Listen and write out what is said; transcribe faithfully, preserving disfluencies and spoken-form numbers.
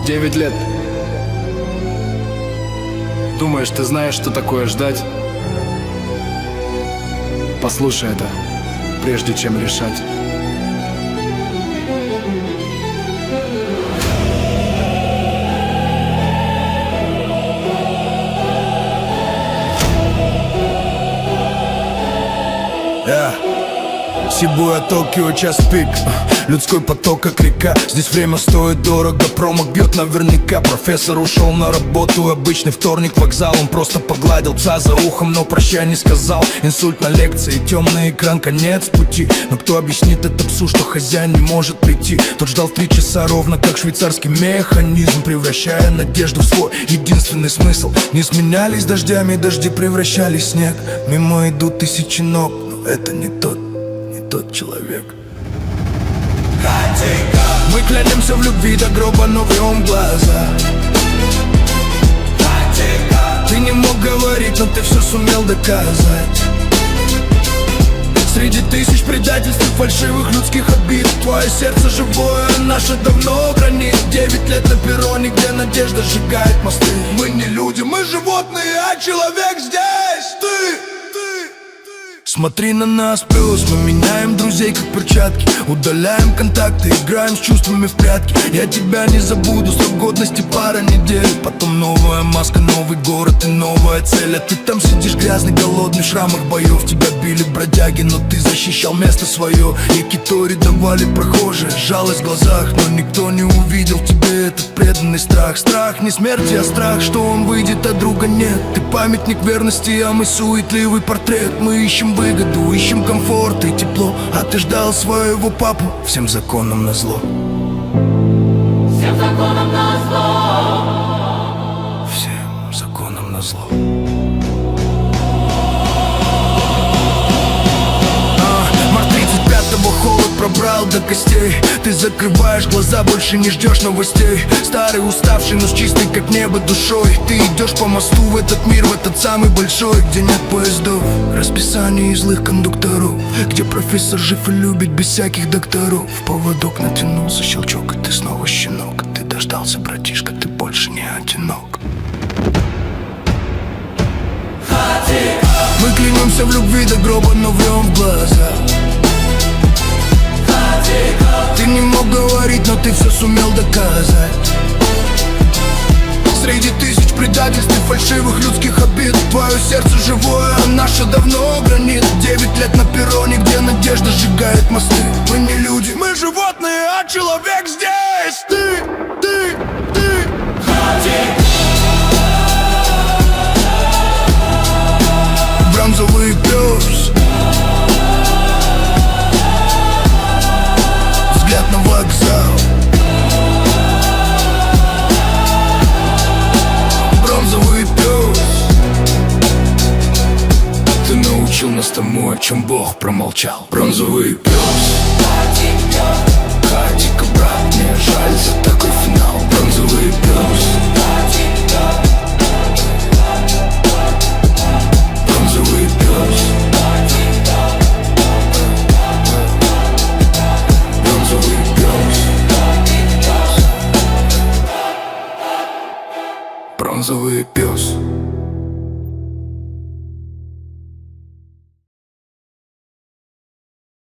Девять лет. Думаешь, ты знаешь, что такое ждать? Послушай это, прежде чем решать. Yeah. Сибуя, Токио, час пик. Людской поток, как река. Здесь время стоит дорого, промах бьет наверняка. Профессор ушел на работу, обычный вторник, вокзал. Он просто погладил пса за ухом, но прощай не сказал. Инсульт на лекции, темный экран, конец пути. Но кто объяснит это псу, что хозяин не может прийти? Тот ждал в три часа ровно, как швейцарский механизм, превращая надежду в свой единственный смысл. Не сменялись дождями, дожди превращались в снег. Мимо идут тысячи ног, но это не тот, не тот человек. Мы клянемся в любви до гроба, но врем в глаза. Ты не мог говорить, но ты все сумел доказать. Среди тысяч предательств и фальшивых людских обид твое сердце живое, а наше давно гранит. Девять лет на перроне, где надежда сжигает мосты. Мы не люди, мы животные, а человек здесь ты. Смотри на нас, плюс мы меняем друзей как перчатки. Удаляем контакты, играем с чувствами в прятки. Я тебя не забуду, срок годности пара недель. Потом новая маска, новый город и новая цель. А ты там сидишь грязный, голодный, в шрамах боев. Тебя били бродяги, но ты защищал место свое. Якитори давали прохожие, жалость в глазах, но никто не увидел в тебе этот преданный страх. Страх не смерти, а страх, что он выйдет, а друга нет. Ты памятник верности, а мы суетливый портрет. Мы ищем выгоду, ищем комфорт и тепло, а ты ждал своего папу. Всем законам назло. Всем законам назло. Всем законам назло. Холод пробрал до костей. Ты закрываешь глаза, больше не ждешь новостей. Старый, уставший, но с чистой как небо душой. Ты идешь по мосту в этот мир, в этот самый большой, где нет поездов, расписание и злых кондукторов, где профессор жив и любит без всяких докторов. В поводок натянулся щелчок, и ты снова щенок. Ты дождался, братишка, ты больше не одинок. Мы клянемся в любви до гроба, но врем в глаза. Ты не мог говорить, но ты все сумел доказать. Среди тысяч предательств и фальшивых людских обид твое сердце живое, а наше давно гранит. Девять лет на перроне, где надежда сжигает мосты. Мы не люди, мы животные, а человек здесь ты, ты, ты. Бронзовый пес. Взгляд на вокзал. Бронзовый пес. Ты научил нас тому, о чем Бог промолчал. Бронзовый пес. Хатика, брат, мне жаль за такой финал. Бронзовый пес. Бронзовый пес. Бронзовый пес.